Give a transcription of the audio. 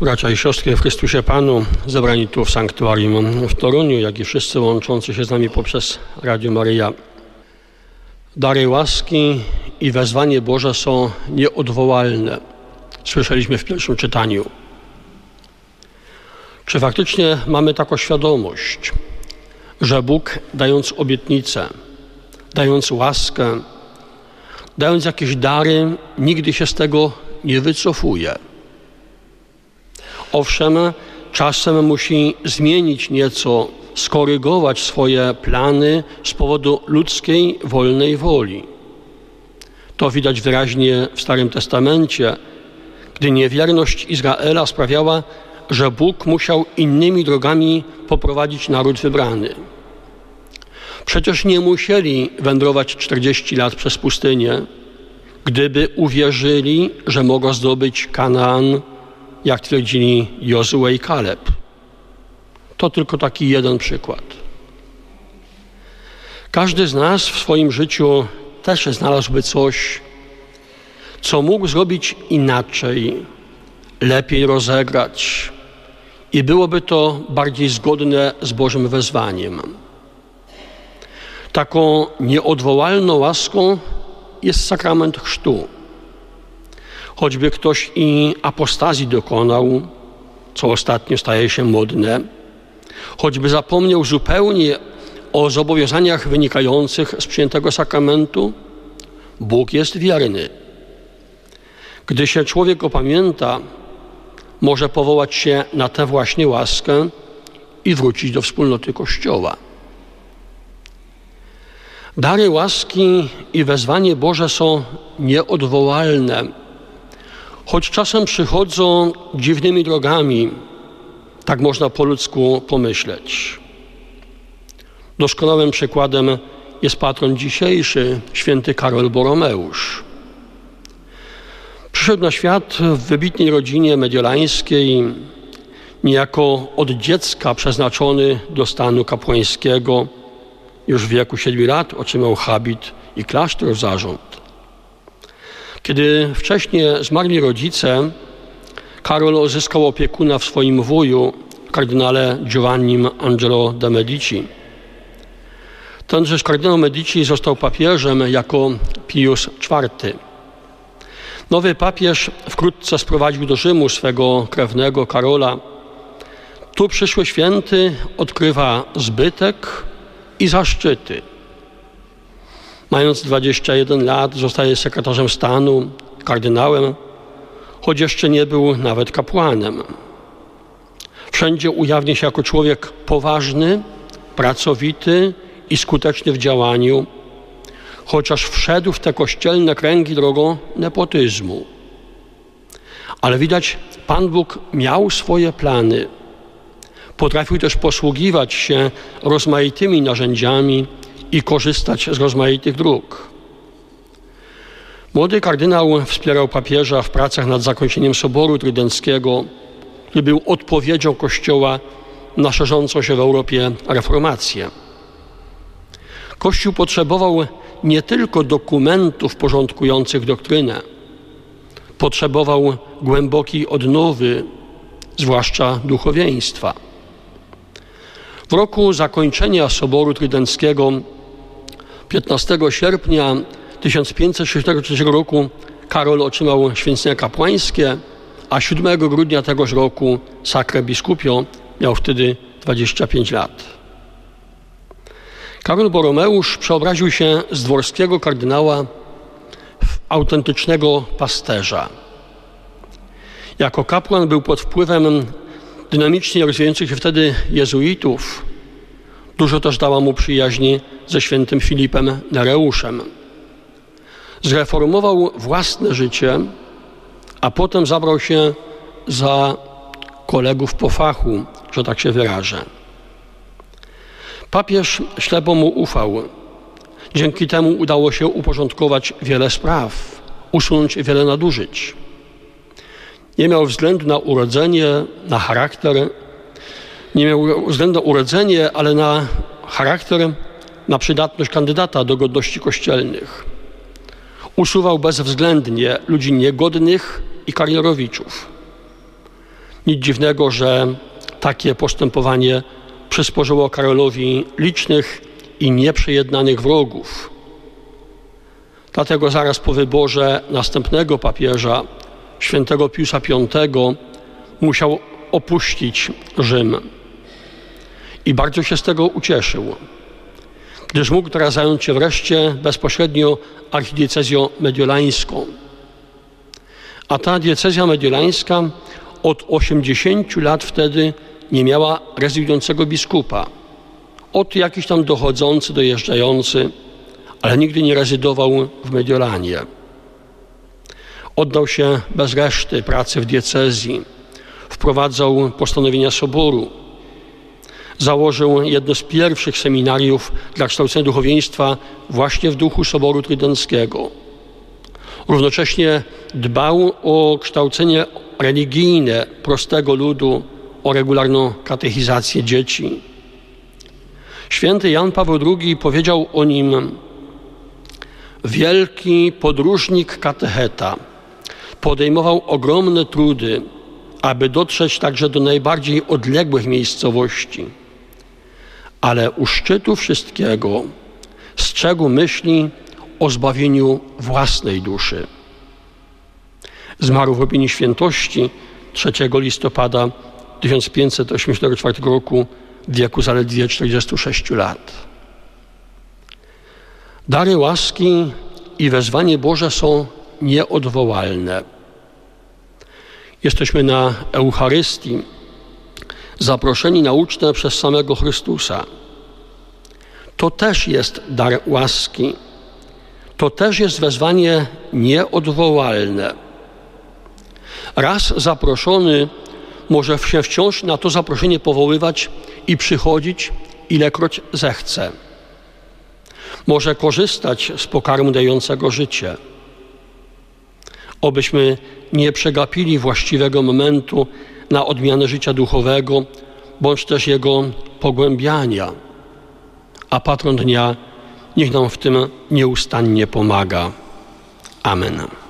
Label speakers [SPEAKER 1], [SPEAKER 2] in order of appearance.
[SPEAKER 1] Bracia i siostry w Chrystusie Panu, zebrani tu w sanktuarium w Toruniu, jak i wszyscy łączący się z nami poprzez Radio Maryja. Dary łaski i wezwanie Boże są nieodwołalne. Słyszeliśmy w pierwszym czytaniu. Czy faktycznie mamy taką świadomość, że Bóg, dając obietnicę, dając łaskę, dając jakieś dary, nigdy się z tego nie wycofuje? Owszem, czasem musi zmienić nieco, skorygować swoje plany z powodu ludzkiej, wolnej woli. To widać wyraźnie w Starym Testamencie, gdy niewierność Izraela sprawiała, że Bóg musiał innymi drogami poprowadzić naród wybrany. Przecież nie musieli wędrować 40 lat przez pustynię, gdyby uwierzyli, że mogą zdobyć Kanaan, jak twierdzili Jozue i Kaleb. To tylko taki jeden przykład. Każdy z nas w swoim życiu też znalazłby coś, co mógł zrobić inaczej, lepiej rozegrać i byłoby to bardziej zgodne z Bożym wezwaniem. Taką nieodwołalną łaską jest sakrament chrztu. Choćby ktoś i apostazji dokonał, co ostatnio staje się modne, choćby zapomniał zupełnie o zobowiązaniach wynikających z przyjętego sakramentu, Bóg jest wierny. Gdy się człowiek opamięta, może powołać się na tę właśnie łaskę i wrócić do wspólnoty Kościoła. Dary łaski i wezwanie Boże są nieodwołalne, choć czasem przychodzą dziwnymi drogami, tak można po ludzku pomyśleć. Doskonałym przykładem jest patron dzisiejszy, święty Karol Boromeusz. Przyszedł na świat w wybitnej rodzinie mediolańskiej, niejako od dziecka przeznaczony do stanu kapłańskiego. Już w wieku 7 lat otrzymał habit i klasztor w zarząd. Kiedy wcześniej zmarli rodzice, Karol uzyskał opiekuna w swoim wuju, kardynale Giovannim Angelo de Medici. Tenżeż kardynał Medici został papieżem jako Pius IV. Nowy papież wkrótce sprowadził do Rzymu swego krewnego Karola. Tu przyszły święty odkrywa zbytek i zaszczyty. Mając 21 lat zostaje sekretarzem stanu, kardynałem, choć jeszcze nie był nawet kapłanem. Wszędzie ujawnia się jako człowiek poważny, pracowity i skuteczny w działaniu, chociaż wszedł w te kościelne kręgi drogą nepotyzmu. Ale widać, Pan Bóg miał swoje plany. Potrafił też posługiwać się rozmaitymi narzędziami i korzystać z rozmaitych dróg. Młody kardynał wspierał papieża w pracach nad zakończeniem Soboru Trydenckiego, który był odpowiedzią Kościoła na szerzącą się w Europie reformację. Kościół potrzebował nie tylko dokumentów porządkujących doktrynę, potrzebował głębokiej odnowy, zwłaszcza duchowieństwa. W roku zakończenia Soboru Trydenckiego 15 sierpnia 1563 roku Karol otrzymał święcenia kapłańskie, a 7 grudnia tegoż roku sakrę biskupio, miał wtedy 25 lat. Karol Boromeusz przeobraził się z dworskiego kardynała w autentycznego pasterza. Jako kapłan był pod wpływem dynamicznie rozwijających się wtedy jezuitów. Dużo też dała mu przyjaźni ze świętym Filipem Nereuszem. Zreformował własne życie, a potem zabrał się za kolegów po fachu, że tak się wyrażę. Papież ślepo mu ufał. Dzięki temu udało się uporządkować wiele spraw, usunąć wiele nadużyć. Nie miał względu na urodzenie, na charakter. Nie miał względu na urodzenie, ale na charakter, na przydatność kandydata do godności kościelnych. Usuwał bezwzględnie ludzi niegodnych i karierowiczów. Nic dziwnego, że takie postępowanie przysporzyło Karolowi licznych i nieprzejednanych wrogów. Dlatego zaraz po wyborze następnego papieża, świętego Piusa V, musiał opuścić Rzym. I bardzo się z tego ucieszył, gdyż mógł teraz zająć się wreszcie bezpośrednio archidiecezją mediolańską. A ta diecezja mediolańska od 80 lat wtedy nie miała rezydującego biskupa. Od jakiś tam dochodzący, dojeżdżający, ale nigdy nie rezydował w Mediolanie. Oddał się bez reszty pracy w diecezji. Wprowadzał postanowienia soboru. Założył jedno z pierwszych seminariów dla kształcenia duchowieństwa właśnie w duchu Soboru Trydenckiego. Równocześnie dbał o kształcenie religijne prostego ludu, o regularną katechizację dzieci. Święty Jan Paweł II powiedział o nim: wielki podróżnik katecheta, podejmował ogromne trudy, aby dotrzeć także do najbardziej odległych miejscowości. Ale u szczytu wszystkiego strzegł myśli o zbawieniu własnej duszy. Zmarł w opinii świętości 3 listopada 1584 roku w wieku zaledwie 46 lat. Dary łaski i wezwanie Boże są nieodwołalne. Jesteśmy na Eucharystii, zaproszeni na ucztę przez samego Chrystusa. To też jest dar łaski. To też jest wezwanie nieodwołalne. Raz zaproszony może się wciąż na to zaproszenie powoływać i przychodzić, ilekroć zechce. Może korzystać z pokarmu dającego życie. Obyśmy nie przegapili właściwego momentu na odmianę życia duchowego, bądź też jego pogłębiania. A patron dnia niech nam w tym nieustannie pomaga. Amen.